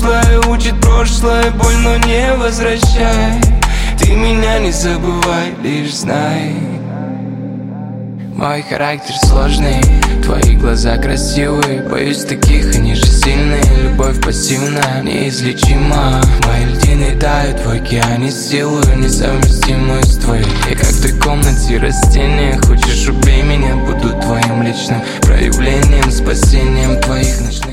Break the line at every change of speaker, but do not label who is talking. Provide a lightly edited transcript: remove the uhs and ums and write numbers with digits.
прошлое, учит прошлое, боль, но не возвращай. Ты меня не забывай, лишь знай. Мой характер сложный, твои глаза красивые. Боюсь таких, они же сильные. Любовь пассивная, неизлечима. Мои льдины тают в океане с силою, несовместимую с твоей. Я как в той комнате растения. Хочешь, убей меня, буду твоим личным проявлением, спасением твоих ночных